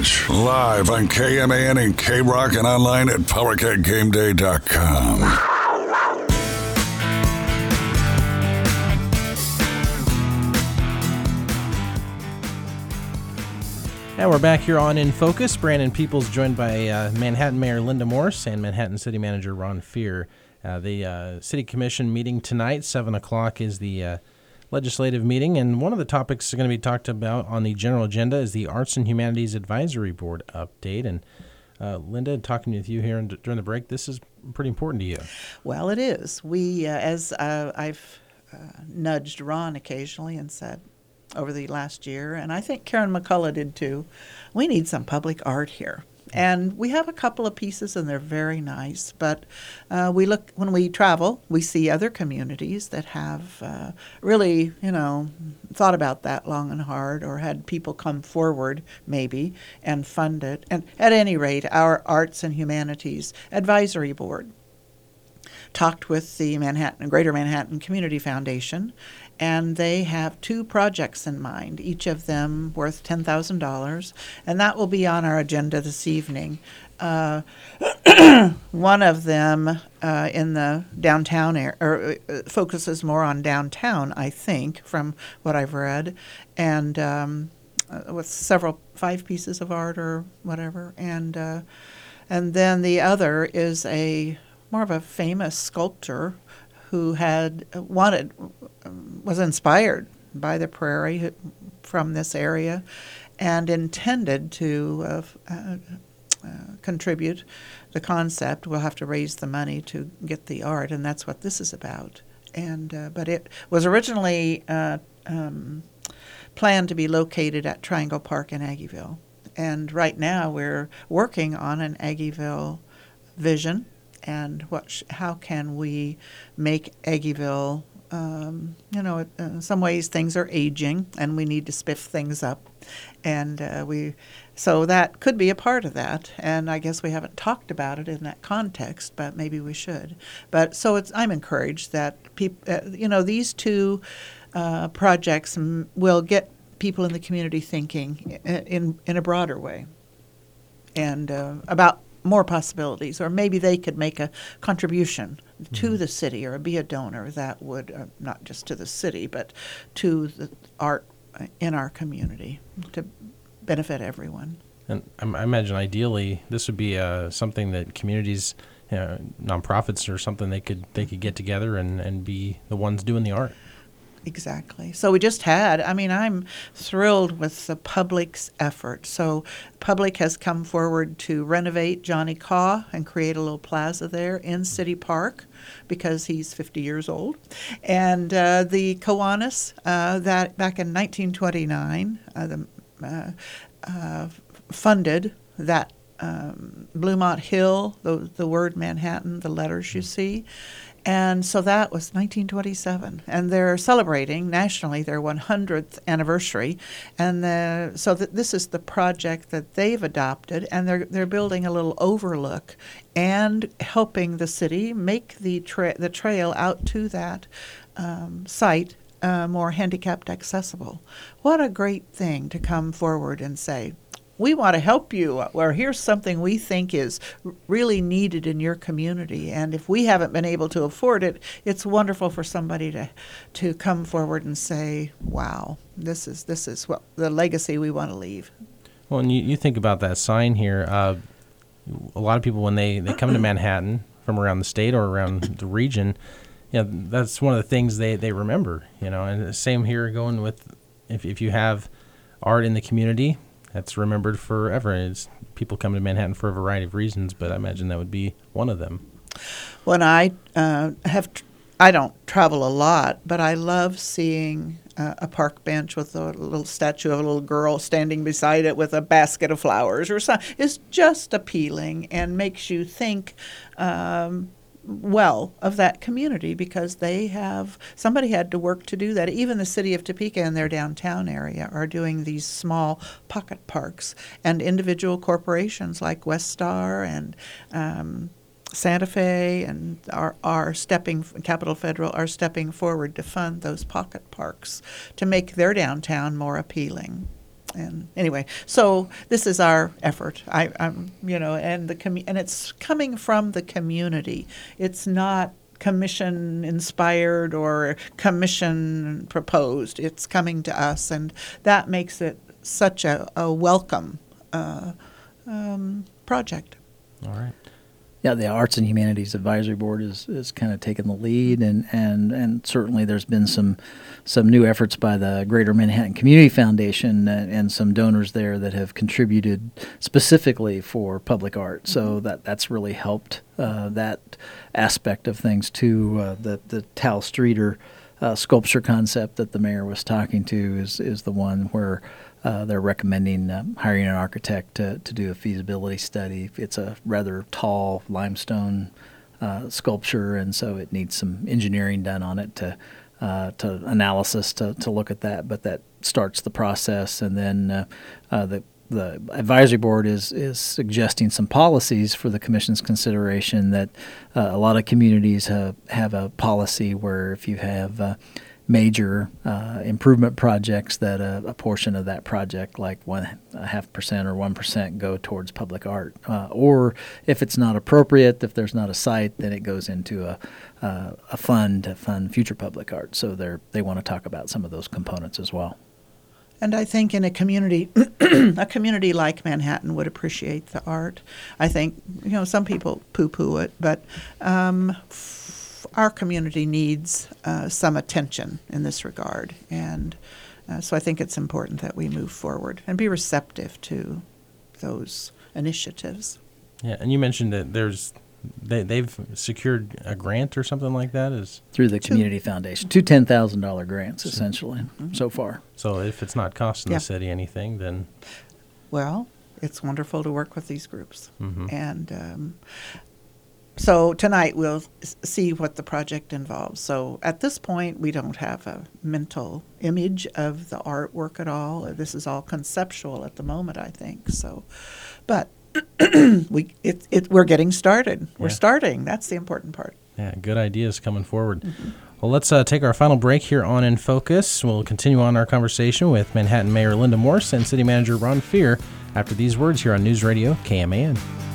College. Live on KMAN and KROC and online at PowerCatGameDay.com. And we're back here on In Focus. Brandon Peoples joined by Manhattan Mayor Linda Morse and Manhattan City Manager Ron Fear. The City Commission meeting tonight, 7 o'clock, is the legislative meeting. And one of the topics going to be talked about on the general agenda is the Arts and Humanities Advisory Board update. And Linda, talking with you here during the break, this is pretty important to you. Well, it is. We, as I've nudged Ron occasionally and said, over the last year, and I think Karen McCullough did too, we need some public art here. And we have a couple of pieces, and they're very nice. But we look, when we travel, we see other communities that have really, thought about that long and hard, or had people come forward, maybe, and fund it. And at any rate, our Arts and Humanities Advisory Board talked with the Greater Manhattan Community Foundation, and they have 2 projects in mind, each of them worth $10,000, and that will be on our agenda this evening. One of them in the downtown area, focuses more on downtown, I think, from what I've read, and with 5 pieces of art or whatever, and then the other is more of a famous sculptor who was inspired by the prairie from this area and intended to contribute the concept. We'll have to raise the money to get the art, and that's what this is about. And but it was originally planned to be located at Triangle Park in Aggieville. And right now we're working on an Aggieville vision, and how can we make Aggieville, in some ways things are aging and we need to spiff things up. And so that could be a part of that. And I guess we haven't talked about it in that context, but maybe we should. But so I'm encouraged that these 2 projects will get people in the community thinking in a broader way, and about more possibilities, or maybe they could make a contribution to the city or be a donor that would, not just to the city, but to the art in our community to benefit everyone. And I imagine ideally this would be something that communities, nonprofits or something, they could get together and be the ones doing the art. Exactly. So we just I'm thrilled with the public's effort. So public has come forward to renovate Johnny Caw and create a little plaza there in City Park because he's 50 years old. And the Kiwanis, that back in 1929, funded that Bluemont Hill, the word Manhattan, the letters you see. And so that was 1927, and they're celebrating nationally their 100th anniversary, and this is the project that they've adopted, and they're building a little overlook and helping the city make the trail out to that site more handicapped accessible. What a great thing to come forward and say, we want to help you, or here's something we think is really needed in your community. And if we haven't been able to afford it, it's wonderful for somebody to come forward and say, wow, this is what the legacy we want to leave. Well, and you think about that sign here. A lot of people, when they come to Manhattan from around the state or around the region, that's one of the things they remember, and the same here going with, if you have art in the community, that's remembered forever. People come to Manhattan for a variety of reasons, but I imagine that would be one of them. When I don't travel a lot, but I love seeing a park bench with a little statue of a little girl standing beside it with a basket of flowers or something. It's just appealing and makes you think well of that community, because somebody had to work to do that. Even the city of Topeka in their downtown area are doing these small pocket parks, and individual corporations like Westar and Santa Fe and Capital Federal are stepping forward to fund those pocket parks to make their downtown more appealing. And anyway, so this is our effort. I'm and and it's coming from the community. It's not commission inspired or commission proposed. It's coming to us, and that makes it such a welcome project. All right. Yeah, the Arts and Humanities Advisory Board is kind of taking the lead, and certainly there's been some new efforts by the Greater Manhattan Community Foundation and some donors there that have contributed specifically for public art. So that's really helped that aspect of things too. The Tal Streeter sculpture concept that the mayor was talking to is the one where they're recommending hiring an architect to do a feasibility study. It's a rather tall limestone sculpture, and so it needs some engineering done on it to analysis to look at that. But that starts the process, and then the advisory board is suggesting some policies for the commission's consideration. That a lot of communities have a policy where if you have major improvement projects, that a portion of that project, like 0.5% or 1%, go towards public art. Or if it's not appropriate, if there's not a site, then it goes into a fund to fund future public art. So they want to talk about some of those components as well. And I think in a community, a community like Manhattan would appreciate the art. I think some people poo-poo it, but our community needs some attention in this regard, and so I think it's important that we move forward and be receptive to those initiatives. Yeah, and you mentioned that they've secured a grant or something like that. Is through the Community Foundation, two $10,000 grants essentially so far. So if it's not costing the city anything, then well, it's wonderful to work with these groups, and. So tonight we'll see what the project involves. So at this point, we don't have a mental image of the artwork at all. This is all conceptual at the moment, I think. So, but we're getting started. We're starting. That's the important part. Yeah, good ideas coming forward. Well, let's take our final break here on In Focus. We'll continue on our conversation with Manhattan Mayor Linda Morse and City Manager Ron Fehr after these words here on News Radio KMAN.